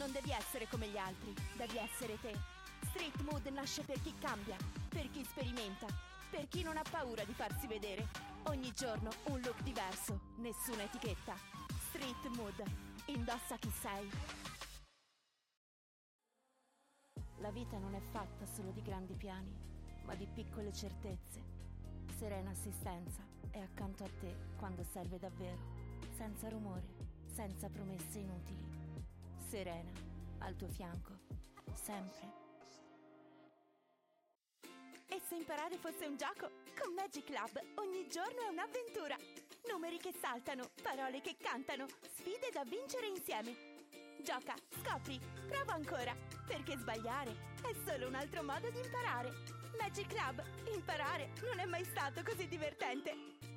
Non devi essere come gli altri, devi essere te. Street Mood nasce per chi cambia, per chi sperimenta, per chi non ha paura di farsi vedere. Ogni giorno un look diverso, nessuna etichetta. Street Mood, indossa chi sei. La vita non è fatta solo di grandi piani, ma di piccole certezze. Serena assistenza è accanto a te quando serve davvero, senza rumore, senza promesse inutili. Serena, al tuo fianco, sempre. E se imparare fosse un gioco? Con Magic Club ogni giorno è un'avventura. Numeri che saltano, parole che cantano, sfide da vincere insieme. Gioca, scopri, prova ancora, perché sbagliare è solo un altro modo di imparare. Magic Club, imparare non è mai stato così divertente.